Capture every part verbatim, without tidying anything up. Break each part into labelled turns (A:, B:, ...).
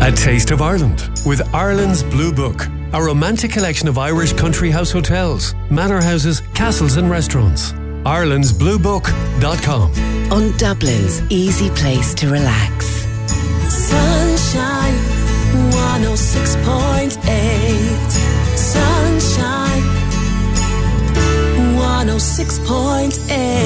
A: A Taste of Ireland with Ireland's Blue Book, a romantic collection of Irish country house hotels, manor houses, castles and restaurants. Ireland's Blue Book dot com.
B: On Dublin's easy place to relax.
C: Sunshine one oh six point eight. Sunshine one oh six point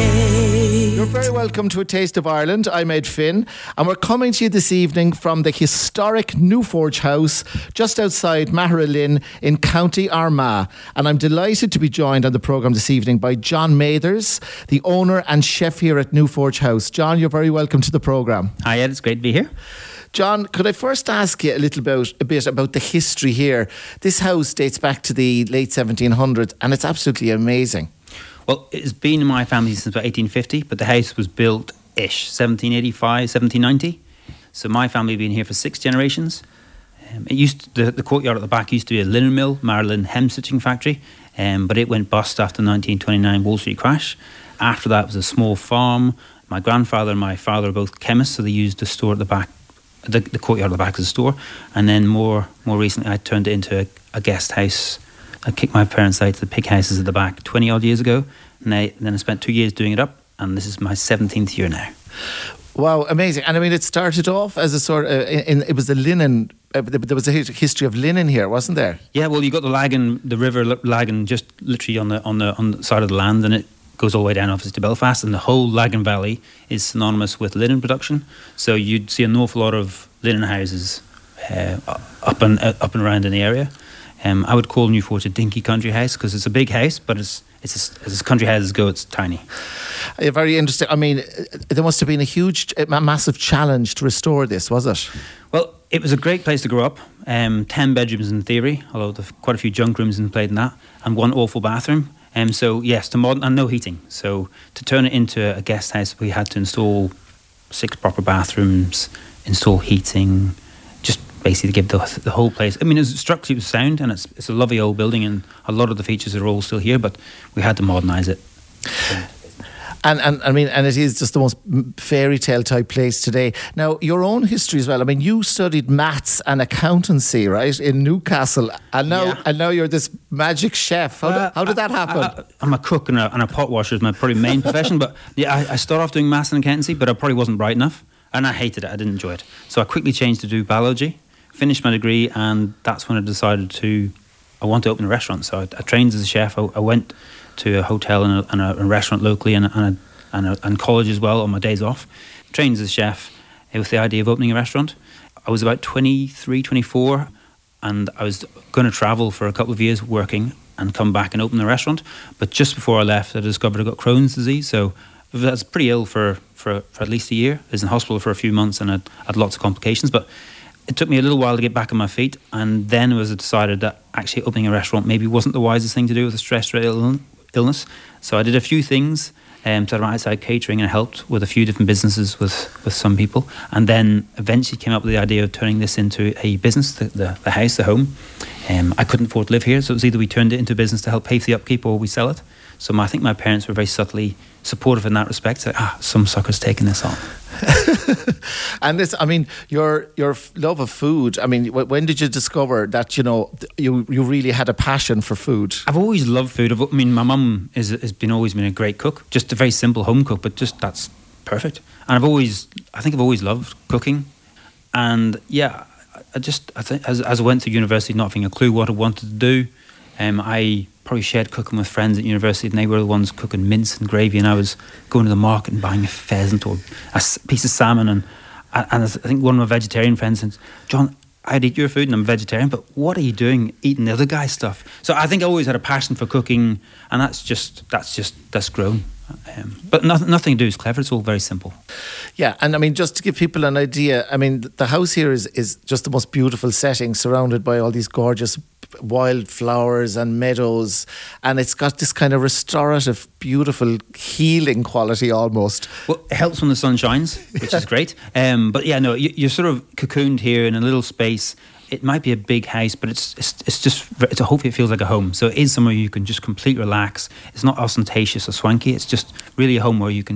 C: eight.
D: You're very welcome to A Taste of Ireland. I'm Ed Finn, and we're coming to you this evening from the historic Newforge House just outside Magheralin in County Armagh. And I'm delighted to be joined on the programme this evening by John Mathers, the owner and chef here at Newforge House. John, you're very welcome to the programme.
E: Hi Ed, it's great to be here.
D: John, could I first ask you a little about a bit about the history here? This house dates back to the late seventeen hundreds, and it's absolutely amazing.
E: Well, it's been in my family since about eighteen fifty, but the house was built-ish, seventeen eighty-five, seventeen ninety. So my family have been here for six generations. Um, it used to, the, the courtyard at the back used to be a linen mill, Magheralin hem stitching factory, um, but it went bust after the nineteen twenty-nine Wall Street crash. After that was a small farm. My grandfather and my father are both chemists, so they used the store at the back, the, the courtyard at the back as a store. And then more more recently, I turned it into a, a guest house. I kicked my parents out to the pig houses at the back twenty odd years ago, and, I, and then I spent two years doing it up, and this is my seventeenth year now.
D: Wow, amazing. And I mean, it started off as a sort of, in, it was a linen, uh, there was a history of linen here, wasn't there?
E: Yeah, well, you got the Lagan, the river Lagan, just literally on the on the on the side of the land, and it goes all the way down obviously to Belfast, and the whole Lagan Valley is synonymous with linen production. So you'd see an awful lot of linen houses uh, up and uh, up and around in the area. Um, I would call Newforge a dinky country house because it's a big house, but it's it's as, as country houses go, it's tiny.
D: Uh, very interesting. I mean, there must have been a huge, a massive challenge to restore this, was it?
E: Well, it was a great place to grow up. Um, ten bedrooms in theory, although there's quite a few junk rooms and played in that, and one awful bathroom. Um, so yes, to modern and no heating. So to turn it into a guest house, we had to install six proper bathrooms, install heating. Basically, to give the, the whole place. I mean, it's structurally it was sound, and it's it's a lovely old building, and a lot of the features are all still here. But we had to modernise it.
D: And and I mean, and it is just the most fairy tale type place today. Now, your own history as well. I mean, you studied maths and accountancy, right, in Newcastle, and now
E: yeah.
D: and now you're this magic chef. How, uh, did, how did that happen?
E: I, I, I'm a cook and a, and a pot washer is my probably main profession. But yeah, I, I started off doing maths and accountancy, but I probably wasn't bright enough, and I hated it. I didn't enjoy it, so I quickly changed to do biology. Finished my degree, and that's when I decided to I want to open a restaurant. So I, I trained as a chef. I, I went to a hotel and a, and a, a restaurant locally, and a, and, a, and, a, and college as well on my days off. Trained as a chef with the idea of opening a restaurant. I was about twenty-three, twenty-four, and I was going to travel for a couple of years working and come back and open the restaurant. But just before I left, I discovered I got Crohn's disease. So I was pretty ill for, for, for at least a year. I was in hospital for a few months and I had, had lots of complications. But it took me a little while to get back on my feet, and then it was decided that actually opening a restaurant maybe wasn't the wisest thing to do with a stress-related illness. So I did a few things, um, started outside catering, and I helped with a few different businesses with, with some people, and then eventually came up with the idea of turning this into a business, the, the, the house, the home. Um, I couldn't afford to live here, so it was either we turned it into a business to help pay for the upkeep or we sell it. So my, I think my parents were very subtly supportive in that respect. Like, ah, some sucker's taking this on.
D: And this, I mean, your your love of food. I mean, when did you discover that you know you you really had a passion for food?
E: I've always loved food. I've, I mean, my mum is has been always been a great cook. Just a very simple home cook, but just that's perfect. And I've always, I think I've always loved cooking. And yeah, I just I think as as I went to university, not having a clue what I wanted to do, um, I. probably shared cooking with friends at university, and they were the ones cooking mince and gravy, and I was going to the market and buying a pheasant or a piece of salmon, and and I think one of my vegetarian friends said, "John, I'd eat your food and I'm vegetarian, but what are you doing eating the other guy's stuff?" So I think I always had a passion for cooking, and that's just that's just that's grown. Um, but nothing, nothing to do is clever. It's all very simple.
D: Yeah, and I mean, just to give people an idea, I mean, the house here is is just the most beautiful setting, surrounded by all these gorgeous wildflowers and meadows, and it's got this kind of restorative, beautiful, healing quality almost.
E: Well, it helps when the sun shines, which is great. Um, but yeah, no, you, you're sort of cocooned here in a little space. It might be a big house, but it's it's, it's just it's a, hopefully it feels like a home. So it is somewhere you can just completely relax. It's not ostentatious or swanky. It's just really a home where you can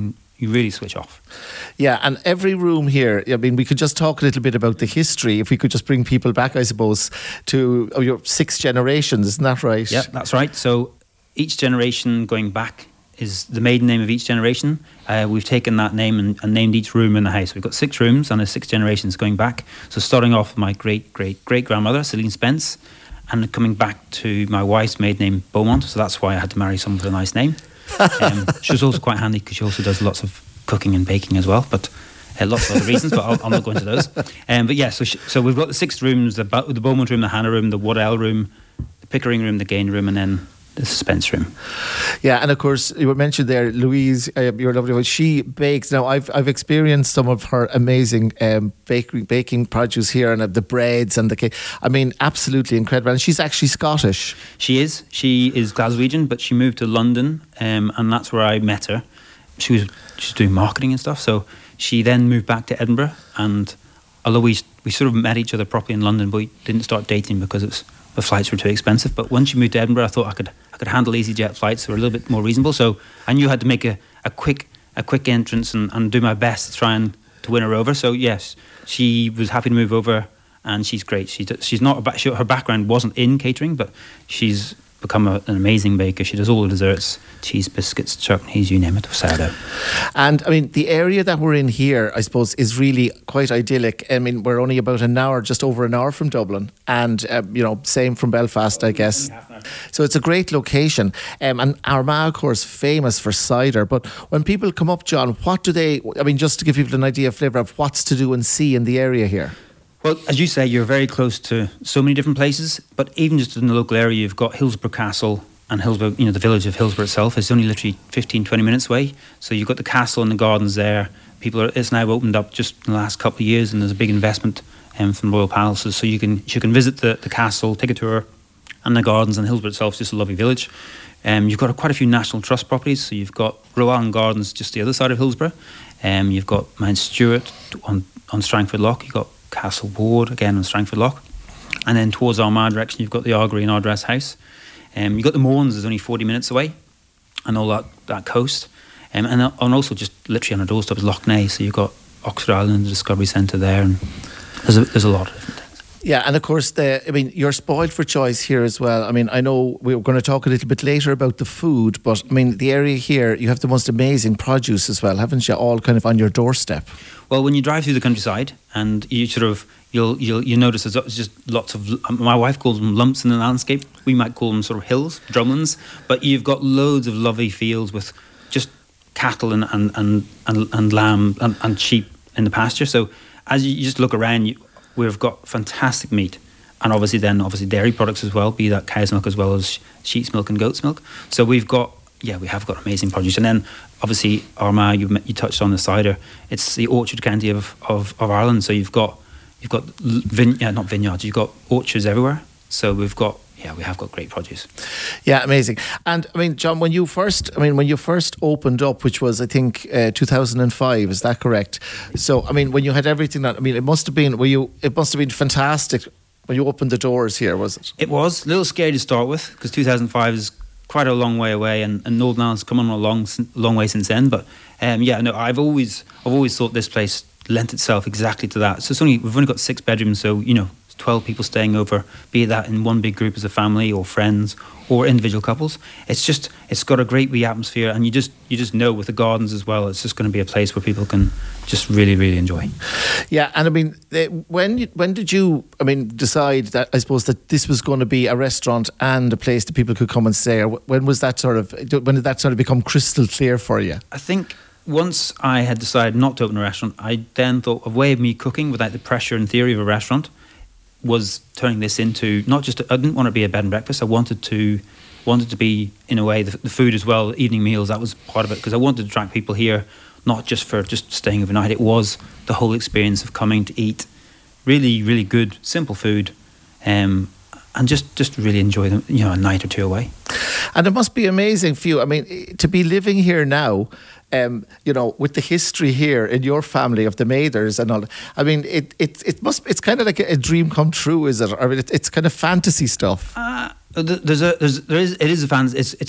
E: you really switch off.
D: Yeah, and every room here, I mean, we could just talk a little bit about the history. If we could just bring people back, I suppose, to oh, your six generations, isn't that right?
E: Yeah, that's right. So each generation going back is the maiden name of each generation. Uh, we've taken that name and, and named each room in the house. We've got six rooms and there's six generations going back. So starting off with my great, great, great grandmother, Celine Spence, and coming back to my wife's maiden name, Beaumont. So that's why I had to marry someone with a nice name. Um, she was also quite handy because she also does lots of cooking and baking as well, but uh, lots of other reasons, but I'll, I'll not go into those. Um, but yeah, so she, so we've got the six rooms, the, the Beaumont room, the Hannah room, the Waddell room, the Pickering room, the Gain room, and then the Spence room.
D: Yeah, and of course you were mentioned there, Louise, uh, your lovely wife. She bakes. Now I've I've experienced some of her amazing um, bakery baking produce here, and uh, the breads and the cake. I mean, absolutely incredible. And she's actually Scottish.
E: She is. She is Glaswegian, but she moved to London, um, and that's where I met her. She was she was doing marketing and stuff. So she then moved back to Edinburgh, and although we we sort of met each other properly in London, but we didn't start dating because it was, the flights were too expensive. But once she moved to Edinburgh, I thought I could I could handle EasyJet flights. They were a little bit more reasonable. So I knew I had to make a, a quick a quick entrance and, and do my best to try and to win her over. So yes, she was happy to move over, and she's great. She she's not a, she, her background wasn't in catering, but she's become a, an amazing baker. She does all the desserts, cheese, biscuits, chutneys, you name it, sourdough.
D: And I mean, the area that we're in here, I suppose, is really quite idyllic. I mean, we're only about an hour, just over an hour from Dublin, and um, you know, same from Belfast, I guess. So it's a great location. Um, and Armagh, of course, famous for cider. But when people come up, John, what do they? I mean, just to give people an idea, of flavour of what's to do and see in the area here.
E: Well, as you say, you're very close to so many different places, but even just in the local area, you've got Hillsborough Castle and Hillsborough, you know, the village of Hillsborough itself is only literally fifteen, twenty minutes away. So you've got the castle and the gardens there. People are, it's now opened up just in the last couple of years, and there's a big investment um, from Royal Palaces. So you can you can visit the, the castle, take a tour, and the gardens, and Hillsborough itself is just a lovely village. Um, you've got a, quite a few National Trust properties. So you've got Rowan Gardens just the other side of Hillsborough. Um, you've got Mount Stewart on, on Strangford Lough. You've got Castle Ward again on Strangford Lough, and then towards Armagh direction you've got the Argery and Ardress House. Um, you've got the Mourns is only forty minutes away, and all that, that coast, um, and and also just literally on a doorstep is Lough Neagh. So you've got Oxford Island, the Discovery Centre there, and there's a, there's a lot of different things.
D: Yeah, and of course, the I mean, you're spoiled for choice here as well. I mean, I know we're going to talk a little bit later about the food, but I mean, the area here, you have the most amazing produce as well, haven't you? All kind of on your doorstep.
E: Well, when you drive through the countryside, and you sort of you'll you'll you notice there's just lots of. My wife calls them lumps in the landscape. We might call them sort of hills, drumlins. But you've got loads of lovely fields with just cattle and and and and, and lamb and, and sheep in the pasture. So as you just look around, you, we've got fantastic meat, and obviously then obviously dairy products as well, be that cow's milk as well as sheep's milk and goat's milk. So we've got. Yeah, we have got amazing produce. And then, obviously, Armagh, you, you touched on the cider. It's the orchard county of, of, of Ireland. So you've got you've got vine, yeah, not vineyards, you've got orchards everywhere. So we've got, yeah, we have got great produce.
D: Yeah, amazing. And, I mean, John, when you first, I mean, when you first opened up, which was, I think, uh, two thousand five, is that correct? So, I mean, when you had everything that, I mean, it must have been, were you, it must have been fantastic when you opened the doors here, was it?
E: It was. A little scary to start with, because two thousand five is quite a long way away, and, and Northern Ireland's come on a long, long way since then. But um, yeah, no, I've always, I've always thought this place lent itself exactly to that. So it's only we've only got six bedrooms, so you know, twelve people staying over, be that in one big group as a family or friends or individual couples. It's just, it's got a great wee atmosphere, and you just, you just know with the gardens as well, it's just going to be a place where people can just really, really enjoy.
D: Yeah, and I mean, when when did you, I mean, decide that, I suppose, that this was going to be a restaurant and a place that people could come and stay? Or when was that sort of, when did that sort of become crystal clear for you?
E: I think once I had decided not to open a restaurant, I then thought a way of me cooking without the pressure and theory of a restaurant was turning this into not just, a, I didn't want to be a bed and breakfast. I wanted to wanted to be, in a way, the, the food as well, evening meals, that was part of it, because I wanted to attract people here, not just for just staying overnight. It was the whole experience of coming to eat really, really good, simple food, um, and just, just really enjoy them, you know, a night or two away.
D: And it must be amazing for you. I mean, to be living here now, um, you know, with the history here in your family of the Mathers and all. I mean, it it it must. It's kind of like a dream come true, is it? I mean, it, it's kind of fantasy stuff.
E: Uh, there's a there's there is it is a fan. It's it's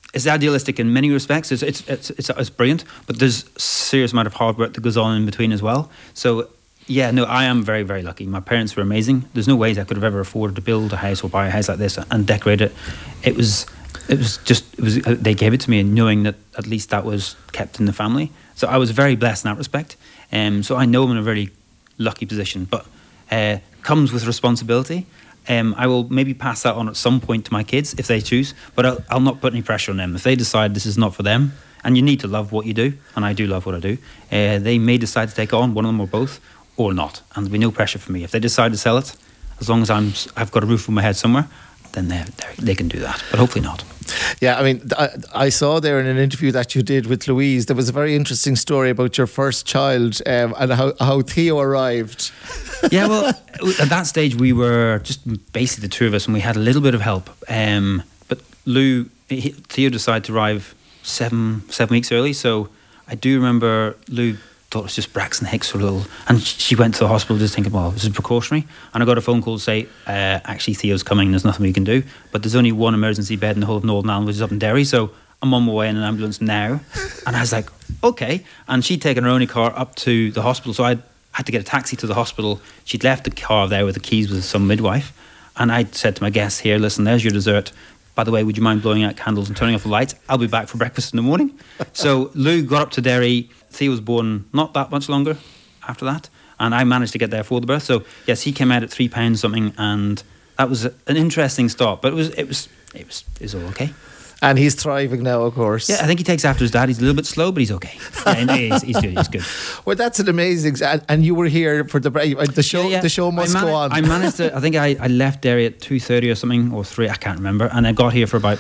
E: it's idealistic in many respects. It's it's it's it's, it's brilliant, but there's a serious amount of hard work that goes on in between as well. So yeah, no, I am very very lucky. My parents were amazing. There's no ways I could have ever afforded to build a house or buy a house like this and decorate it. It was it was just it was they gave it to me, knowing that at least that was kept in the family. So I was very blessed in that respect. Um, so I know I'm in a very lucky position, but uh, comes with responsibility. Um, I will maybe pass that on at some point to my kids if they choose, but I'll, I'll not put any pressure on them. If they decide this is not for them, and you need to love what you do, and I do love what I do, uh, they may decide to take on one of them or both, or not, and there'll be no pressure for me. If they decide to sell it, as long as I'm, I've got a roof over my head somewhere, then they they can do that, but hopefully not.
D: Yeah, I mean, I, I saw there in an interview that you did with Louise, there was a very interesting story about your first child um, and how, how Theo arrived.
E: Yeah, well, at that stage we were just basically the two of us, and we had a little bit of help. Um, but Lou, he, Theo decided to arrive seven seven weeks early, so I do remember Lou thought it was just Braxton Hicks or a little, and she went to the hospital just thinking, well, this is precautionary. And I got a phone call to say, uh, actually Theo's coming, there's nothing we can do, but there's only one emergency bed in the whole of Northern Ireland, which is up in Derry, so I'm on my way in an ambulance now. And I was like, okay. And she'd taken her own car up to the hospital, so I had to get a taxi to the hospital. She'd left the car there with the keys with some midwife, and I said to my guests, here, listen, there's your dessert. By the way, would you mind blowing out candles and turning off the lights? I'll be back for breakfast in the morning. So Lou got up to Derry. Theo was born not that much longer after that, and I managed to get there for the birth. So yes, he came out at three pounds something, and that was an interesting start. But it was it was it was it was all okay.
D: And he's thriving now, of course.
E: Yeah, I think he takes after his dad. He's a little bit slow, but he's okay. Yeah, he's, he's good. He's good.
D: Well, that's an amazing. And, and you were here for the the show. Yeah, yeah. The show must
E: mani-
D: go on.
E: I managed to. I think I, I left Derry at two thirty or something, or three. I can't remember. And I got here for about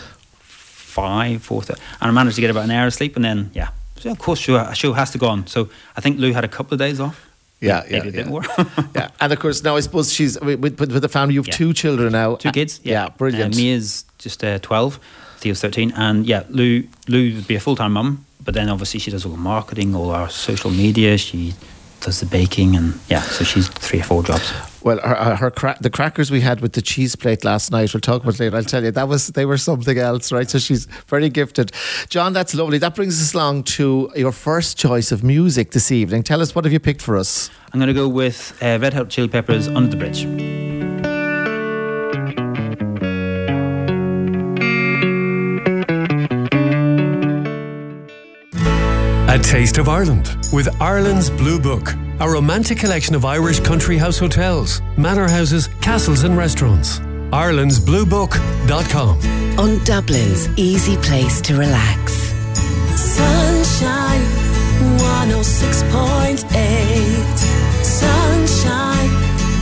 E: five, four thirty, and I managed to get about an hour of sleep. And then yeah, so of course, show a show has to go on. So I think Lou had a couple of days off.
D: Yeah,
E: maybe
D: yeah,
E: a bit
D: yeah.
E: more.
D: Yeah, and of course now I suppose she's with, with, with the family. You have
E: Yeah.
D: two children now.
E: Two kids. Yeah,
D: yeah brilliant.
E: Uh, Mia's just uh, twelve. Theo's thirteen, and yeah, Lou Lou would be a full time mum, but then obviously she does all the marketing, all our social media. She does the baking, and yeah, so she's three or four jobs.
D: Well, her, her, her cra- the crackers we had with the cheese plate last night, we'll talk about later. I'll tell you, that was they were something else, right? So she's very gifted. John, that's lovely. That brings us along to your first choice of music this evening. Tell us, what have you picked for us?
E: I'm going to go with uh, Red Hot Chili Peppers, Under the Bridge.
A: A Taste of Ireland with Ireland's Blue Book, a romantic collection of Irish country house hotels, manor houses, castles and restaurants. Ireland's Blue Book dot com.
B: On Dublin's easy place to relax.
C: Sunshine, one oh six point eight. Sunshine,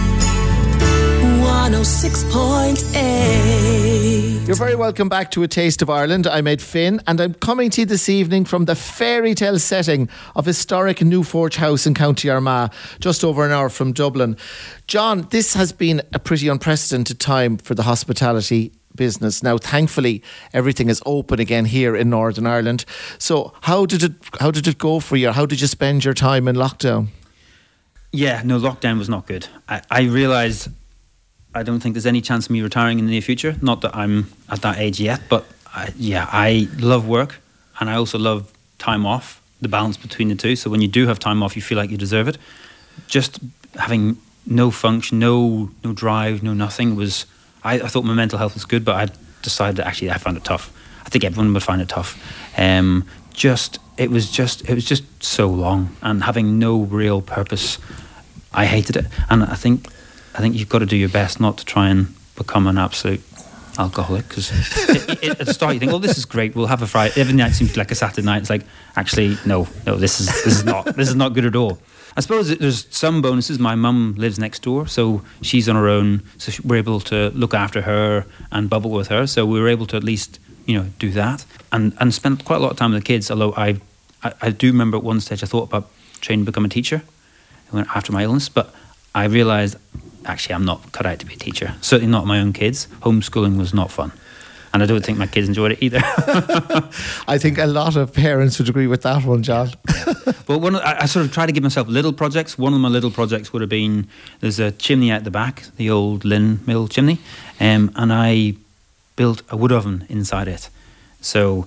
C: one oh six point eight.
D: You're very welcome back to A Taste of Ireland. I'm Ed Finn, and I'm coming to you this evening from the fairy tale setting of historic New Forge House in County Armagh, just over an hour from Dublin. John, this has been a pretty unprecedented time for the hospitality business. Now, thankfully, everything is open again here in Northern Ireland. So, how did it how did it go for you? How did you spend your time in lockdown?
E: Yeah, no, lockdown was not good. I, I realised I don't think there's any chance of me retiring in the near future. Not that I'm at that age yet, but I, yeah, I love work, and I also love time off, the balance between the two. So when you do have time off, you feel like you deserve it. Just having no function, no no drive, no nothing was... I, I thought my mental health was good, but I decided that actually I found it tough. I think everyone would find it tough. Um, just it was just it was just so long, and having no real purpose. I hated it, and I think I think you've got to do your best not to try and become an absolute alcoholic, because at the start you think, oh, this is great, we'll have a Friday. Every night seems like a Saturday night. It's like, actually, no, no, this is this is not this is not good at all. I suppose there's some bonuses. My mum lives next door, so she's on her own, so we're able to look after her and bubble with her. So we were able to at least, you know, do that and and spend quite a lot of time with the kids. Although I, I, I do remember at one stage I thought about training to become a teacher after my illness, but I realised actually I'm not cut out to be a teacher. Certainly not my own kids. Homeschooling was not fun. And I don't think my kids enjoyed it either.
D: I think a lot of parents would agree with that one, John.
E: Yeah. Well, one of, I, I sort of try to give myself little projects. One of my little projects would have been, there's a chimney out the back, the old Lynn Mill chimney, um, and I built a wood oven inside it. So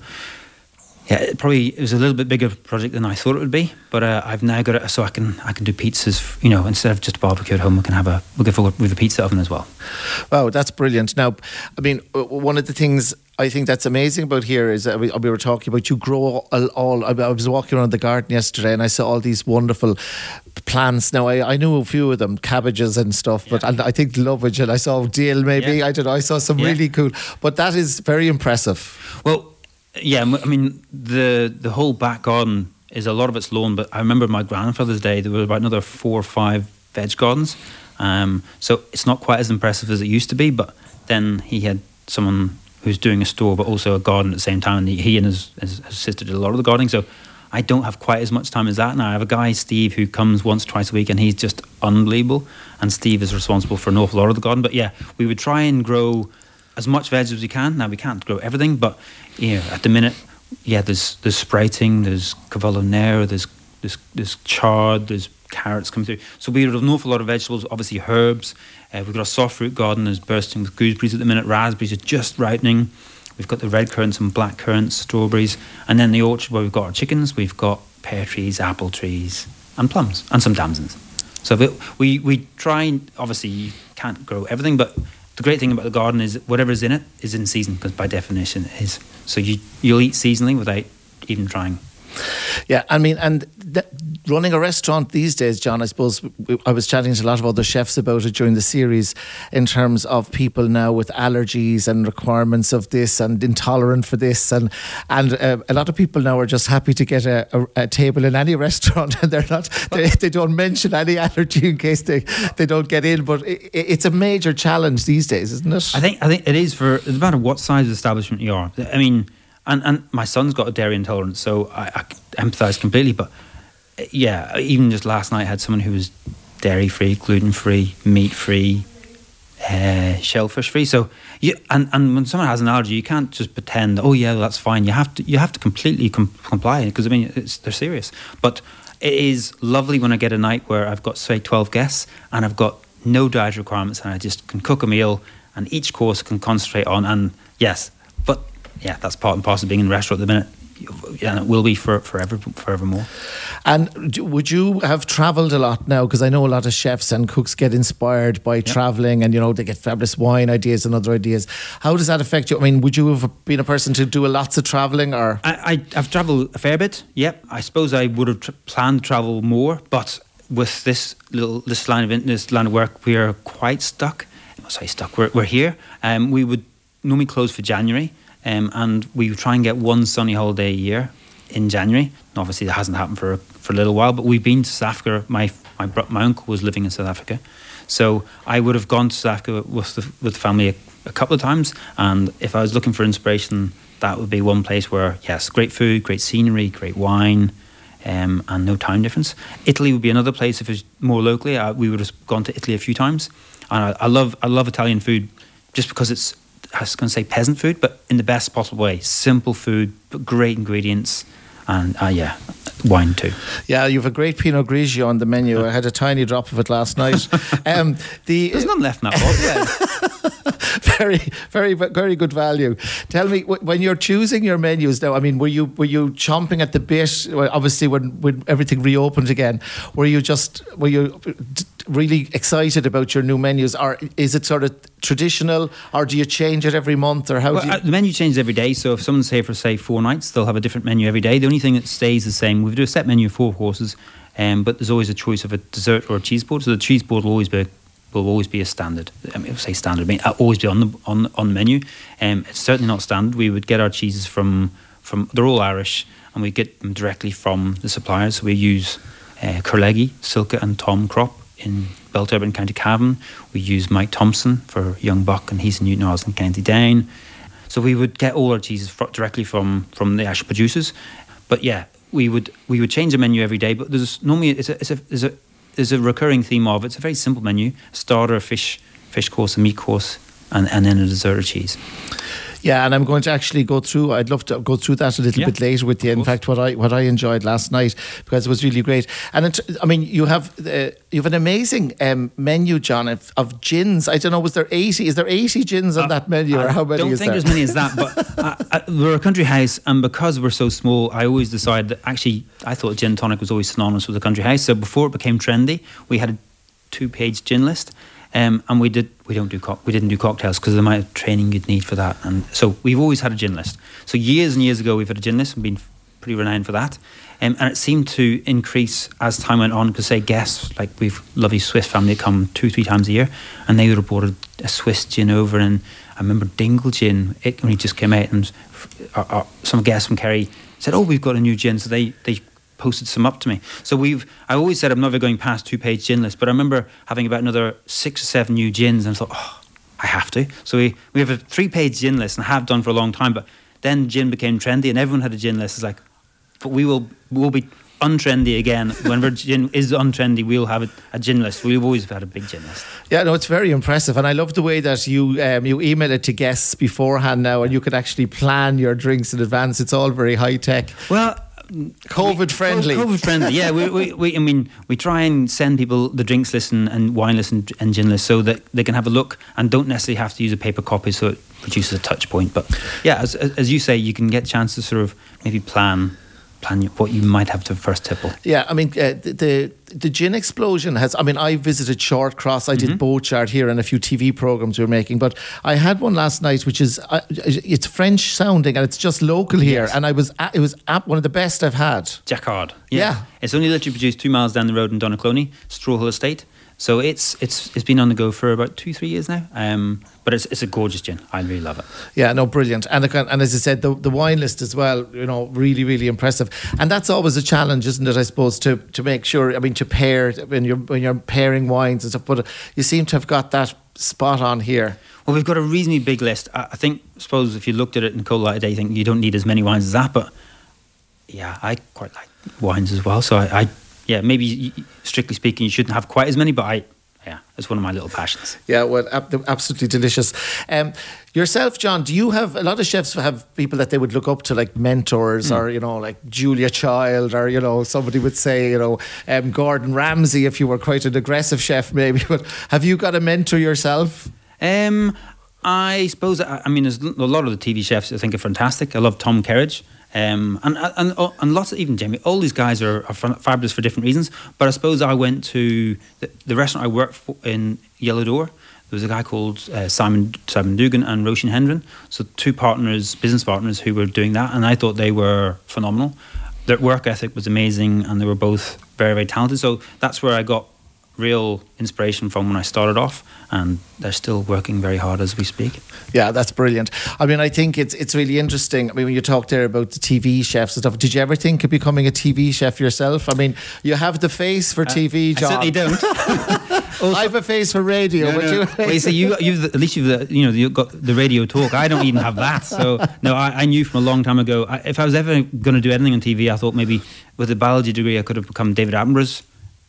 E: yeah, it probably it was a little bit bigger project than I thought it would be, but uh, I've now got it so I can I can do pizzas. You know, instead of just a barbecue at home, we can have a we'll go with a pizza oven as well.
D: Wow, that's brilliant. Now, I mean, one of the things I think that's amazing about here is that we, we were talking about you grow all, all. I was walking around the garden yesterday and I saw all these wonderful plants. Now, I, I knew a few of them, cabbages and stuff, yeah. but and I think lovage and I saw dill maybe. Yeah. I don't know. I saw some yeah. really cool, but that is very impressive.
E: Well, yeah, I mean, the the whole back garden is a lot of it's lawn, but I remember my grandfather's day, there were about another four or five veg gardens. Um, so it's not quite as impressive as it used to be, but then he had someone who's doing a store, but also a garden at the same time, and he, he and his, his, his sister did a lot of the gardening. So I don't have quite as much time as that now. I have a guy, Steve, who comes once, twice a week, and he's just unbelievable. And Steve is responsible for an awful lot of the garden. But yeah, we would try and grow as much veg as we can. Now, we can't grow everything, but you know, at the minute, yeah, there's there's sprouting, there's Cavallo Nero, there's, there's, there's chard, there's carrots coming through. So we have an awful lot of vegetables, obviously herbs. Uh, we've got a soft fruit garden that's bursting with gooseberries at the minute. Raspberries are just ripening. We've got the red currants and black currants, strawberries. And then the orchard where we've got our chickens, we've got pear trees, apple trees, and plums, and some damsons. So we, we try, and obviously you can't grow everything, but the great thing about the garden is whatever's in it is in season, because by definition it is. So you, you'll eat seasonally without even trying.
D: Yeah, I mean, and th- running a restaurant these days, John, I suppose we, I was chatting to a lot of other chefs about it during the series in terms of people now with allergies and requirements of this and intolerant for this. And and uh, a lot of people now are just happy to get a, a, a table in any restaurant and they're not, they, they don't mention any allergy in case they, they don't get in. But it, it's a major challenge these days, isn't it?
E: I think, I think it is for, no matter what size of establishment you are. I mean, And and my son's got a dairy intolerance, so I, I empathise completely. But yeah, even just last night I had someone who was dairy-free, gluten-free, meat-free, uh, shellfish-free. So you, and, and when someone has an allergy, you can't just pretend, oh yeah, well, that's fine. You have to you have to completely com- comply, because I mean it's, they're serious. But it is lovely when I get a night where I've got, say, twelve guests and I've got no diet requirements and I just can cook a meal and each course I can concentrate on. And yes, but yeah, that's part and parcel of being in a restaurant at the minute, and it will be for forever, forevermore. And
D: would you have travelled a lot now? Because I know a lot of chefs and cooks get inspired by yep. travelling, and you know they get fabulous wine ideas and other ideas. How does that affect you? I mean, would you have been a person to do lots of travelling, or?
E: I, I, I've travelled a fair bit. Yep, I suppose I would have tr- planned to travel more, but with this little this line of this line of work, we are quite stuck. I say stuck. We're we're here. Um, we would normally close for January. Um, and we try and get one sunny holiday a year in January. And obviously, that hasn't happened for for a little while. But we've been to South Africa. My my my uncle was living in South Africa, so I would have gone to South Africa with the with the family a, a couple of times. And if I was looking for inspiration, that would be one place where yes, great food, great scenery, great wine, um, and no time difference. Italy would be another place if it was more locally. Uh, we would have gone to Italy a few times. And I, I love I love Italian food just because it's, I was going to say peasant food, but in the best possible way. Simple food, but great ingredients, and uh, yeah, wine too.
D: Yeah, you have a great Pinot Grigio on the menu. I had a tiny drop of it last night. um, the,
E: There's none left in that bottle.
D: Very, very, very good value. Tell me, when you're choosing your menus now, I mean, were you were you chomping at the bit? Obviously, when, when everything reopened again, were you just were you really excited about your new menus, or is it sort of traditional, or do you change it every month, or how?
E: Well,
D: do you...
E: uh, the menu changes every day. So if someone's here for say four nights, they'll have a different menu every day. The only thing that stays the same, we do a set menu of four courses, um, but there's always a choice of a dessert or a cheese board. So the cheese board will always be. will always be a standard. I mean, I say standard. I mean, it'll always be on the on on the menu. Um, it's certainly not standard. We would get our cheeses from from. They're all Irish, and we get them directly from the suppliers. So we use uh, Corleggy, Silke, and Tom Crop in Belturbet, County Cavan. We use Mike Thompson for Young Buck, and he's in Newton Isles in County Down. So we would get all our cheeses fr- directly from from the actual producers. But yeah, we would we would change the menu every day. But there's normally it's a it's a there's a There's a recurring theme of it's a very simple menu: starter, fish, fish course, a meat course, and, and then a dessert or cheese.
D: Yeah, and I'm going to actually go through. I'd love to go through that a little
E: Yeah,
D: bit later with you. In fact, what I what I enjoyed last night because it was really great. And it, I mean, you have uh, you have an amazing um, menu, John, of, of gins. I don't know, was there eighty? Is there eighty gins on
E: Uh,
D: that menu, or
E: I
D: how many
E: don't
D: is
E: think
D: there?
E: there's many as that, but I, I, we're a country house, and because we're so small, I always decide that actually I thought gin tonic was always synonymous with a country house. So before it became trendy, we had a two-page gin list, um, and we did we don't do co- we didn't do cocktails because of the amount of training you'd need for that, and so we've always had a gin list. So years and years ago, we've had a gin list and been pretty renowned for that. Um, and it seemed to increase as time went on because, say, guests, like we've lovely Swiss family that come two, three times a year, and they would have brought a, a Swiss gin over. And I remember Dingle Gin, it when it just came out, and our, our, some guests from Kerry said, "Oh, we've got a new gin." So they they posted some up to me. So we've I always said I'm never going past two-page gin list, but I remember having about another six or seven new gins, and I thought, oh, I have to. So we we have a three-page gin list and have done for a long time. But then gin became trendy, and everyone had a gin list. It's like, but we will we'll be untrendy again. Whenever gin is untrendy, we'll have a, a gin list. We've always had a big gin list.
D: Yeah, no, it's very impressive, and I love the way that you um, you email it to guests beforehand now, and you can actually plan your drinks in advance. It's all very high tech.
E: Well,
D: COVID friendly.
E: COVID friendly, yeah. We, we, we, I mean, we try and send people the drinks list and, and wine list and, and gin list so that they can have a look and don't necessarily have to use a paper copy, so it produces a touch point. But yeah, as, as you say, you can get a chance to sort of maybe plan plan what you might have to first tipple.
D: Yeah, I mean, uh, the, the the gin explosion has, I mean, I visited Short Cross, I did
E: Mm-hmm.
D: Boatchart here and a few T V programmes we were making, but I had one last night which is, uh, it's French sounding and it's just local here,
E: Yes.
D: and I was at, it was at one of the best I've had.
E: Jacquard.
D: Yeah.
E: It's only literally produced two miles down the road in Donaghcloney, Straw Hill Estate. So it's it's it's been on the go for about two, three years now. Um, but it's it's a gorgeous gin. I really love it.
D: Yeah, no, brilliant. And the, and as I said, the, the wine list as well, you know, really, really impressive. And that's always a challenge, isn't it, I suppose, to, to make sure, I mean, to pair, when you're, when you're pairing wines and stuff, but you seem to have got that spot on here.
E: Well, we've got a reasonably big list. I, I think, suppose if you looked at it in cold light today, you think you don't need as many wines as that. But yeah, I quite like wines as well. So I, I yeah, maybe strictly speaking, you shouldn't have quite as many, but I, yeah, it's one of my little passions.
D: Yeah, well, ab- absolutely delicious. Um, yourself, John, do you have, a lot of chefs have people that they would look up to, like mentors, mm. or, you know, like Julia Child, or, you know, somebody would say, you know, um, Gordon Ramsay, if you were quite an aggressive chef, maybe. But have you got a mentor yourself?
E: Um, I suppose, I, I mean, there's a lot of the T V chefs I think are fantastic. I love Tom Kerridge. Um, and, and and lots of, even Jamie, all these guys are, are fabulous for different reasons. But I suppose I went to the, the restaurant I worked for in Yellow Door. There was a guy called uh, Simon Simon Dugan and Roshan Hendren. So two partners, business partners, who were doing that, and I thought they were phenomenal. Their work ethic was amazing, and they were both very, very talented. So that's where I got real inspiration from when I started off, and they're still working very hard as we speak.
D: Yeah, that's brilliant. I mean, I think it's it's really interesting. I mean, when you talked there about the T V chefs and stuff, did you ever think of becoming a T V chef yourself? I mean, you have the face for uh, T V, John.
E: I certainly don't.
D: Also, I have a face for radio.
E: No,
D: but
E: no.
D: You,
E: well, you see, you, you've the, at least you've the, you know, you've got the radio talk. I don't even have that. So no, I, I knew from a long time ago. I, if I was ever going to do anything on T V, I thought maybe with a biology degree I could have become David Attenborough's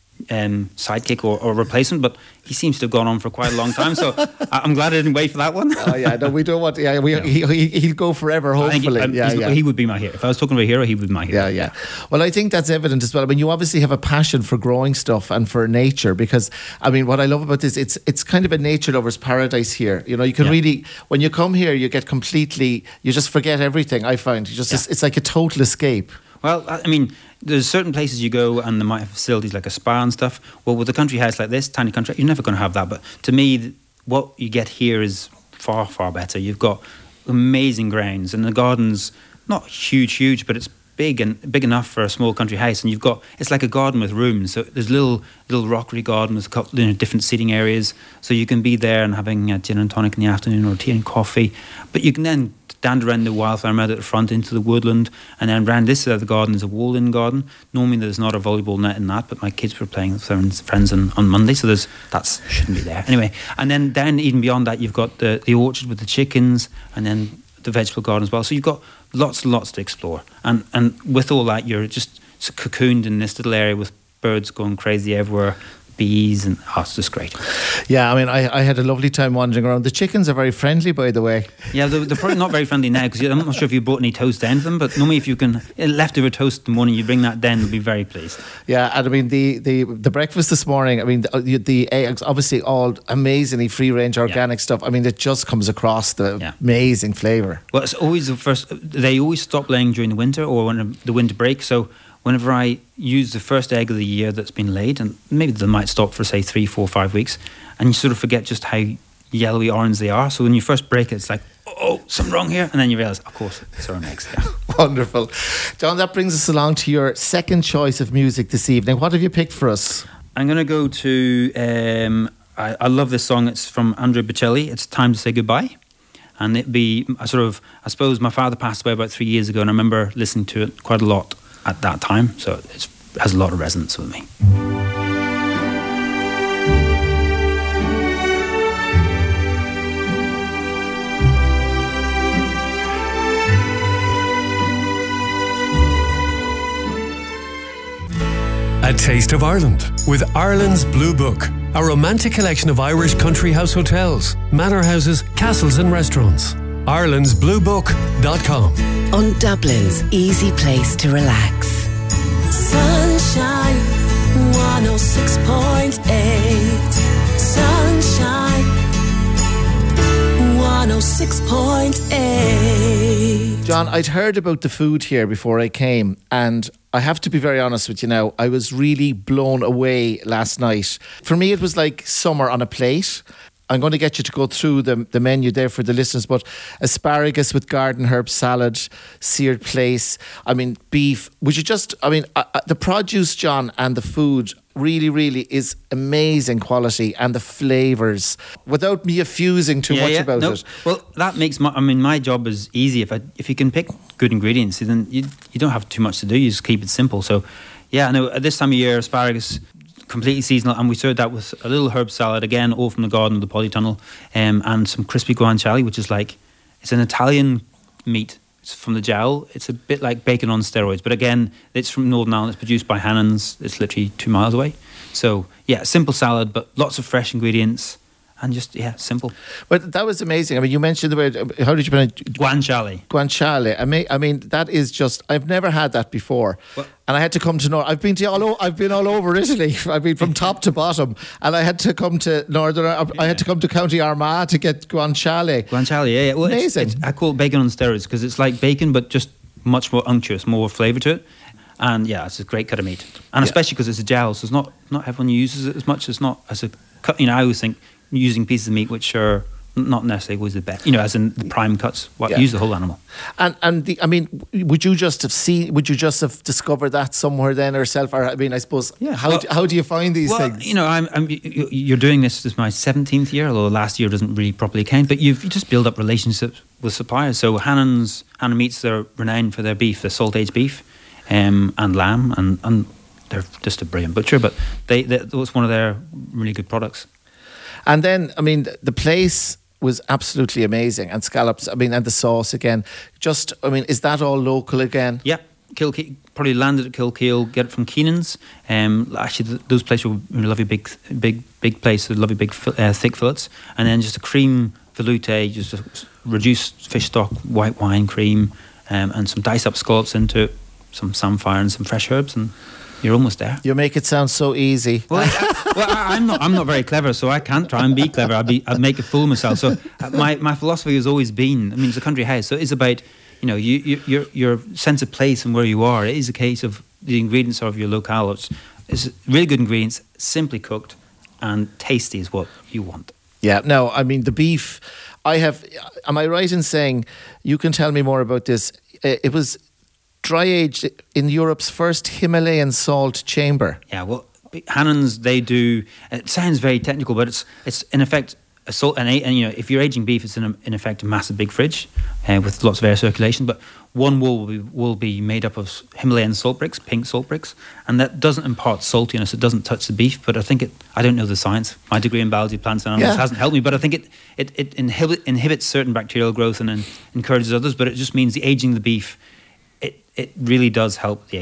E: Um, sidekick or, or replacement, but he seems to have gone on for quite a long time, so I'm glad I didn't wait for that one.
D: Oh yeah, no, we don't want. Yeah, we,
E: no.
D: he, he he'll go forever. Hopefully,
E: he, um,
D: yeah, yeah.
E: He would be my hero. If I was talking about a hero, he would be my hero.
D: Yeah, yeah. Well, I think that's evident as well. I mean, you obviously have a passion for growing stuff and for nature, because I mean, what I love about this, it's it's kind of a nature lover's paradise here. You know, you can yeah. really, when you come here, you get completely, you just forget everything. I find you just yeah. it's, it's like a total escape.
E: Well, I mean, there's certain places you go and they might have facilities like a spa and stuff. Well, with a country house like this, tiny country, you're never going to have that. But to me, what you get here is far, far better. You've got amazing grounds, and the garden's not huge, huge, but it's big and big enough for a small country house. And you've got, it's like a garden with rooms. So there's little little rockery garden with a couple, you know, different seating areas. So you can be there and having a gin and tonic in the afternoon or tea and coffee. But you can then stand around the wildflower meadow at the front into the woodland, and then around this side of the garden is a wall-in garden. Normally there's not a volleyball net in that, but my kids were playing with friends, friends on, on Monday, so there's that shouldn't be there. Anyway, and then down even beyond that, you've got the, the orchard with the chickens, and then the vegetable garden as well. So you've got lots and lots to explore. And, and with all that, you're just cocooned in this little area with birds going crazy everywhere, bees, and oh, it's just great.
D: Yeah, I mean, I, I had a lovely time wandering around. The chickens are very friendly, by the way.
E: Yeah, they're, they're probably not very friendly now because I'm not sure if you brought any toast in for them, but normally if you can, leftover toast in the morning, you bring that then, they'll be very pleased.
D: Yeah, and I mean, the, the, the breakfast this morning, I mean, the, the eggs, obviously all amazingly free-range organic yeah. stuff. I mean, it just comes across the yeah. amazing flavour.
E: Well, it's always the first, they always stop laying during the winter or when the winter breaks, so whenever I use the first egg of the year that's been laid, and maybe they might stop for, say, three, four, five weeks, and you sort of forget just how yellowy orange they are. So when you first break it, it's like, oh, something wrong here. And then you realise, of course, it's our eggs. Yeah.
D: Wonderful. John, that brings us along to your second choice of music this evening. What have you picked for us?
E: I'm going to go to, um, I, I love this song. It's from Andrea Bocelli. It's Time to Say Goodbye. And it'd be, I sort of, I suppose my father passed away about three years ago, and I remember listening to it quite a lot at that time, so it has a lot of resonance with me.
A: A Taste of Ireland with Ireland's Blue Book, a romantic collection of Irish country house hotels, manor houses, castles and restaurants. Ireland's Blue Book dot com.
B: On Dublin's easy place to relax.
C: Sunshine one oh six point eight. Sunshine one oh six point eight.
D: John, I'd heard about the food here before I came, and I have to be very honest with you now, I was really blown away last night. For me, it was like summer on a plate. I'm going to get you to go through the, the menu there for the listeners, but asparagus with garden herb salad, seared plaice, I mean, beef. Would you just, I mean, uh, the produce, John, and the food really, really is amazing quality, and the flavours, without me effusing too
E: yeah,
D: much
E: yeah.
D: about
E: no.
D: it.
E: Well, that makes my, I mean, my job is easy. If I, if you can pick good ingredients, then you, you don't have too much to do. You just keep it simple. So, yeah, no, at this time of year, asparagus, completely seasonal, and we served that with a little herb salad, again, all from the garden of the polytunnel, um, and some crispy guanciale, which is like, it's an Italian meat. It's from the jowl. It's a bit like bacon on steroids, but again, it's from Northern Ireland. It's produced by Hannon's. It's literally two miles away. So yeah, simple salad, but lots of fresh ingredients, and just yeah, simple.
D: But that was amazing. I mean, you mentioned the word. How did you pronounce it?
E: Guanciale.
D: Guanciale. I mean, I mean that is just. I've never had that before,
E: what?
D: And I had to come to North. I've been to all. O- I've been all over Italy. I've been from top to bottom, and I had to come to Northern. I yeah. had to come to County Armagh to get guanciale.
E: Guanciale, yeah, yeah. Well,
D: amazing.
E: It's, it's, I call it bacon on steroids because it's like bacon, but just much more unctuous, more flavour to it. And yeah, it's a great cut of meat, and yeah. especially because it's a jowl, so it's not not everyone uses it as much. It's not as a cut. You know, I always think using pieces of meat which are not necessarily always the best. You know, as in the prime cuts. Well, yeah. Use the whole animal.
D: And and the, I mean, would you just have seen? Would you just have discovered that somewhere then yourself? Or I mean, I suppose. Yeah. How well, do, how do you find these
E: well,
D: things?
E: You know, I'm, I'm you're doing this. This is my seventeenth year, although last year doesn't really properly count. But you've you just build up relationships with suppliers. So Hannon's Hannon Meats, they're renowned for their beef, their salt aged beef. Um, and lamb, and, and they're just a brilliant butcher, but they, they that was one of their really good products.
D: And then, I mean, the place was absolutely amazing, and scallops, I mean, and the sauce again. Just, I mean, is that all local again?
E: Yeah, Kilkeel, probably landed at Kilkeel, get it from Keenan's. Um, actually, th- those places were really lovely, big, big, big place with lovely big, uh, thick fillets, and then just a cream velouté, just a reduced fish stock, white wine cream, um, and some diced up scallops into it. Some samphire and some fresh herbs, and you're almost there.
D: You make it sound so easy.
E: Well, I, well I, I'm not. I'm not very clever, so I can't try and be clever. I'd be. I'd make a fool of myself. So my, my philosophy has always been. I mean, it's a country house, so it's about you know you, you your your sense of place and where you are. It is a case of the ingredients of your locale. It's, it's really good ingredients, simply cooked, and tasty is what you want.
D: Yeah. No, I mean the beef. I have. Am I right in saying you can tell me more about this? It was dry aged in Europe's first Himalayan salt chamber.
E: Yeah, well, Hannon's, they do. It sounds very technical, but it's it's in effect a salt. And, and you know, if you're aging beef, it's in, a, in effect a massive big fridge uh, with lots of air circulation. But one wall will be, will be made up of Himalayan salt bricks, pink salt bricks, and that doesn't impart saltiness. It doesn't touch the beef, but I think it. I don't know the science. My degree in biology, plants and animals, yeah. hasn't helped me, but I think it it it inhibit, inhibits certain bacterial growth and, and encourages others. But it just means the aging of the beef. It it really does help the aging.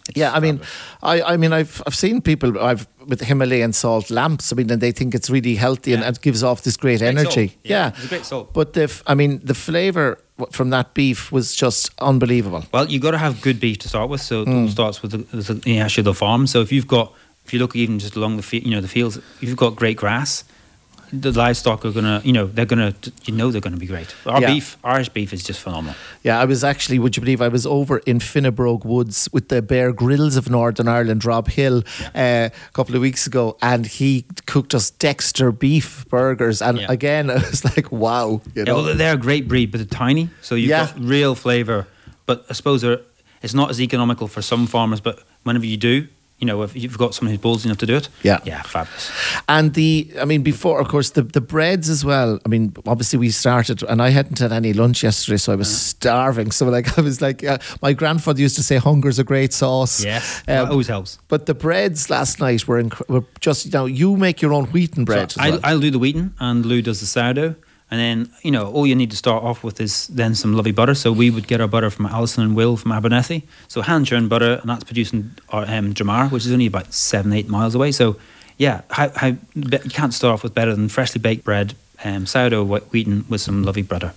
E: It's
D: Yeah, I mean,
E: fabulous.
D: I, I mean, I've I've seen people I've with Himalayan salt lamps. I mean, and they think it's really healthy and
E: Yeah.
D: it gives off this great
E: Great
D: energy.
E: salt.
D: Yeah,
E: It's a great salt.
D: But the, f- I mean, the flavour from that beef was just unbelievable.
E: Well, you've got to have good beef to start with. So it
D: Hmm.
E: all starts with the, with the, yeah, actually the farm. So if you've got, if you look even just along the fe- you know the fields, if you've got great grass, the livestock are gonna, you know, they're gonna, you know, they're gonna be great. Our
D: Yeah.
E: beef, Irish beef, is just phenomenal.
D: Yeah, I was actually, would you believe, I was over in Finnebrogue Woods with the Bear Grylls of Northern Ireland, Rob Hill, uh, a couple of weeks ago, and he cooked us Dexter beef burgers. And
E: Yeah.
D: again, I was like, wow, you
E: Yeah,
D: know.
E: well, they're a great breed, but they're tiny, so you've
D: Yeah.
E: got real flavour. But I suppose they're, it's not as economical for some farmers. But whenever you do, you know, if you've got someone who's ballsy enough to do it,
D: Yeah.
E: yeah, fabulous.
D: And the, I mean, before, of course, the, the breads as well. I mean, obviously we started, and I hadn't had any lunch yesterday, so I was starving. So, like, I was like, uh, my grandfather used to say, "Hunger's a great sauce."
E: Yes,
D: Um,
E: that always helps.
D: But the breads last night were, inc- were just, you know, you make your own wheaten bread.
E: So
D: as
E: I'll,
D: well.
E: I'll do the wheaten, and Lou does the sourdough. And then, you know, all you need to start off with is then some lovely butter. So we would get our butter from Alison and Will from Abernethy. So hand-churned butter, and that's producing our um, Dramar, which is only about seven, eight miles away. So, yeah, how, how, you can't start off with better than freshly baked bread, um, sourdough whe- wheaten with some lovely butter.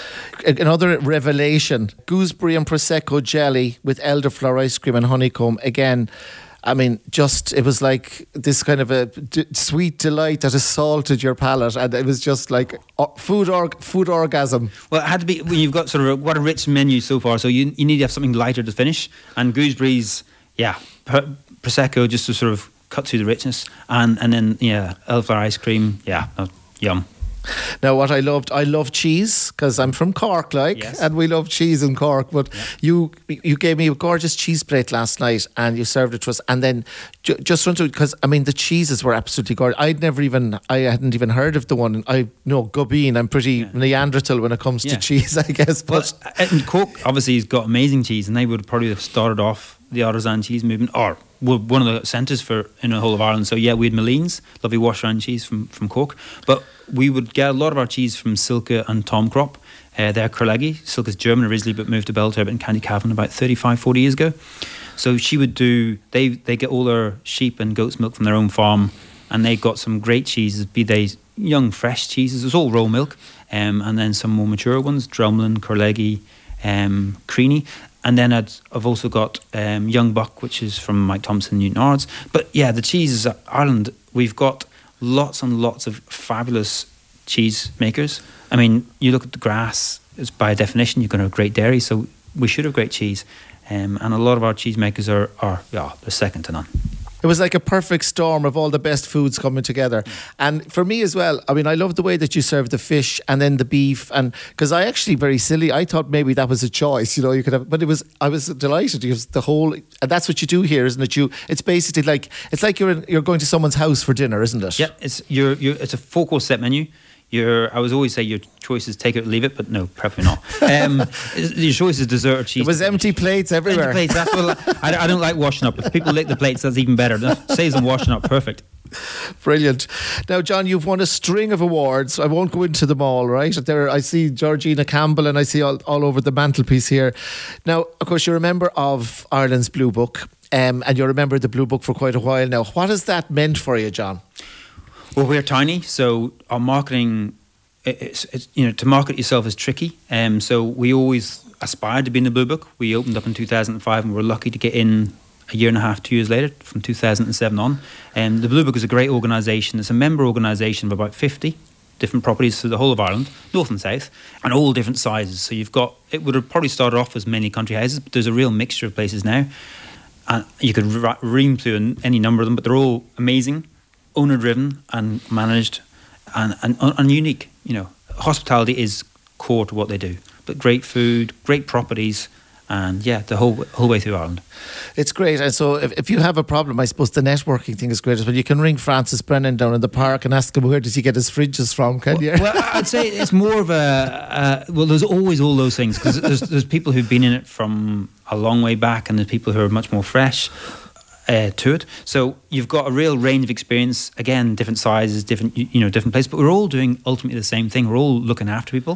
D: Another revelation: gooseberry and prosecco jelly with elderflower ice cream and honeycomb. Again, I mean, just it was like this kind of a d- sweet delight that assaulted your palate, and it was just like uh, food or food orgasm.
E: Well, it had to be when you've got sort of a, what a rich menu so far. So you you need to have something lighter to finish. And gooseberries, yeah, per, prosecco just to sort of cut through the richness, and and then yeah, elderflower ice cream, yeah, uh, yum.
D: Now, what I loved, I love cheese because I'm from Cork, like,
E: Yes.
D: and we love cheese in Cork. But you you gave me a gorgeous cheese plate last night, and you served it to us. And then ju- just run through, because I mean the cheeses were absolutely gorgeous. I'd never even, I hadn't even heard of the one. I know Gubeen. I'm pretty Neanderthal when it comes
E: Yeah.
D: to cheese, I guess. But
E: But and Cork obviously has got amazing cheese, and they would probably have started off the artisan cheese movement, or were one of the centres for in the whole of Ireland. So yeah, we had Maline's, lovely wash around cheese from, from Cork, but we would get a lot of our cheese from Silke and Tom Crop. Uh, they're Kerleggy. Silke's German originally, but moved to Belturbet in County Cavan about thirty-five, forty years ago. So she would do, they they get all their sheep and goat's milk from their own farm, and they got some great cheeses, be they young, fresh cheeses. It was all raw milk, um, and then some more mature ones, Drumlin, Kerleggy, um, Creany. And then I'd, I've also got um, Young Buck, which is from Mike Thompson, Newton Ards. But yeah, the cheeses, Ireland, we've got lots and lots of fabulous cheese makers. I mean, you look at the grass, it's by definition, you're going to have great dairy, so we should have great cheese. Um, and a lot of our cheese makers are, are, yeah, they're second to none.
D: it was like a perfect storm of all the best foods coming together. And for me as well, I mean, I love the way that you serve the fish and then the beef. And because I actually, very silly, I thought maybe that was a choice, you know, you could have, but it was, I was delighted because the whole, and that's what you do here, isn't it? You, it's basically like, it's like you're in, you're going to someone's house for dinner, isn't it?
E: Yeah, it's you're, you're, it's a four course set menu. Your, I was always say your choice is take it or leave it, but no, probably not. Um, your choice is dessert or cheese.
D: There was empty plates everywhere.
E: Empty plates. That's what I, I don't like washing up. If people lick the plates, that's even better. That saves them washing up. Perfect.
D: Brilliant. Now, John, you've won a string of awards. I won't go into them all, right? There, I see Georgina Campbell and I see all, all over the mantelpiece here. Now, of course, you're a member of Ireland's Blue Book, um, and you're a member of the Blue Book for quite a while now. What has that meant for you, John?
E: Well, we're tiny, so our marketing, it's, it's, you know, to market yourself is tricky. Um, so we always aspired to be in the Blue Book. We opened up in two thousand five and we're lucky to get in a year and a half, two years later, from two thousand seven on. Um, the Blue Book is a great organisation. It's a member organisation of about fifty different properties through the whole of Ireland, north and south, and all different sizes. So you've got, it would have probably started off as many country houses, but there's a real mixture of places now. And you could re- ream through any number of them, but they're all amazing, owner-driven and managed and, and, and unique. You know, hospitality is core to what they do. But great food, great properties, and yeah, the whole whole way through Ireland.
D: It's great. And so if, if you have a problem, I suppose the networking thing is great as well. You can ring Francis Brennan down in the park and ask him where does he get his fridges from, can you?
E: Well, I'd say it's more of a... Uh, well, there's always all those things, because there's, there's people who've been in it from a long way back, and there's people who are much more fresh uh, to it. So you've got a real range of experience. Again, different sizes, different you know, different places, but we're all doing ultimately the same thing. We're all looking after people.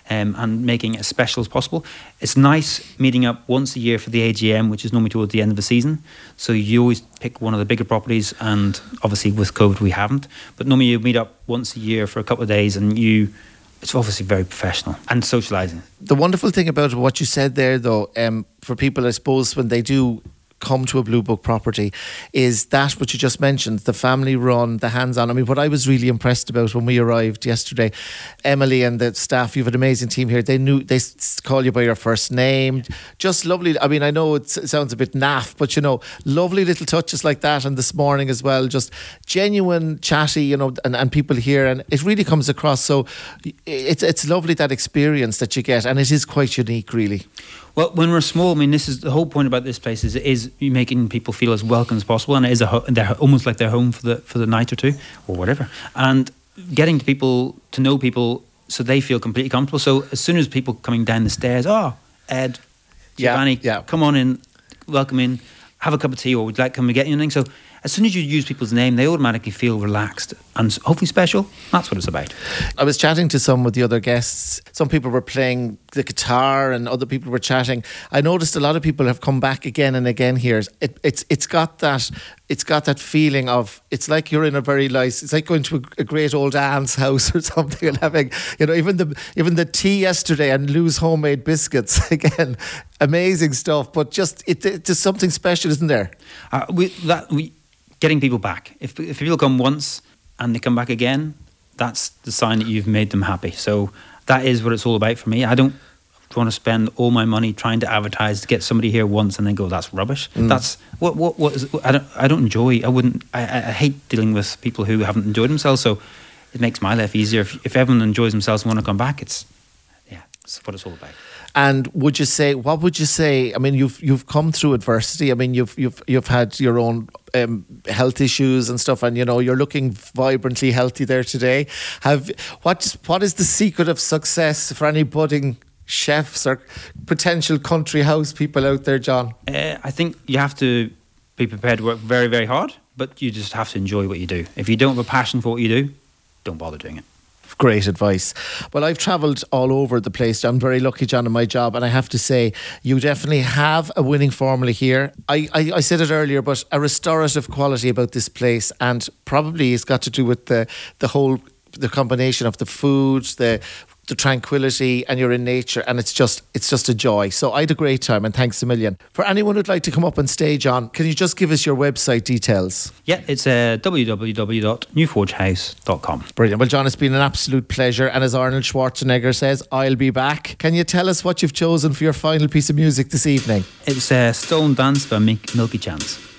E: um, and making it as special as possible. It's nice meeting up once a year for the A G M, which is normally towards the end of the season. So you always pick one of the bigger properties, and obviously with COVID we haven't. But normally you meet up once a year for a couple of days, and you. It's obviously very professional and socialising.
D: The wonderful thing about what you said there, though, um, for people, I suppose, when they do come to a Blue Book property, is that what you just mentioned, the family run, the hands-on. I mean, what I was really impressed about when we arrived yesterday, Emily and the staff, you have an amazing team here. They knew, they s- call you by your first name. Just lovely. I mean, I know it sounds a bit naff, but you know, lovely little touches like that. And this morning as well, just genuine, chatty, you know, and, and people here, and it really comes across. So it's it's lovely, that experience that you get, and it is quite unique, really.
E: Well, when we're small, I mean, this is the whole point about this place. Is it is making people feel as welcome as possible, and it is a ho- they're almost like they're home for the for the night or two or whatever, and getting to people to know people so they feel completely comfortable. So as soon as people coming down the stairs, oh, Ed, Giovanni,
D: yeah, yeah.
E: come on in, welcome in, have a cup of tea, or would you like come and get you anything? So as soon as you use people's name, they automatically feel relaxed and hopefully special. That's what it's about.
D: I was chatting to some of the other guests. Some people were playing the guitar and other people were chatting. I noticed a lot of people have come back again and again here. It, it's it's got that it's got that feeling of, it's like you're in a very nice, it's like going to a, a great old aunt's house or something and having, you know, even the even the tea yesterday and Lou's homemade biscuits again, amazing stuff. But just it, it, there's something special, isn't there?
E: Uh, we that we. Getting people back. If if people come once and they come back again, that's the sign that you've made them happy. So that is what it's all about for me. I don't want to spend all my money trying to advertise to get somebody here once and then go, that's rubbish. Mm. That's what what what is. I don't I don't enjoy. I wouldn't. I, I hate dealing with people who haven't enjoyed themselves. So it makes my life easier. If, if everyone enjoys themselves and want to come back, it's yeah, it's what it's all about.
D: And would you say, what would you say? I mean, you've you've come through adversity. I mean, you've you've you've had your own um, health issues and stuff, and you know you're looking vibrantly healthy there today. Have what what is the secret of success for any budding chefs or potential country house people out there, John?
E: Uh, I think you have to be prepared to work very very hard, but you just have to enjoy what you do. If you don't have a passion for what you do, don't bother doing it.
D: Great advice. Well, I've travelled all over the place. I'm very lucky, John, in my job, and I have to say, you definitely have a winning formula here. I, I, I said it earlier, but a restorative quality about this place, and probably it's got to do with the the whole the combination of the food, the the tranquility, and you're in nature, and it's just it's just a joy. So I had a great time, and thanks a million. For anyone who'd like to come up on stage, John, can you just give us your website details?
E: Yeah, it's uh, w w w dot new forge house dot com.
D: Brilliant. Well, John, it's been an absolute pleasure, and as Arnold Schwarzenegger says, I'll be back. Can you tell us what you've chosen for your final piece of music this evening?
E: It's uh, Stolen Dance by Milky Chance.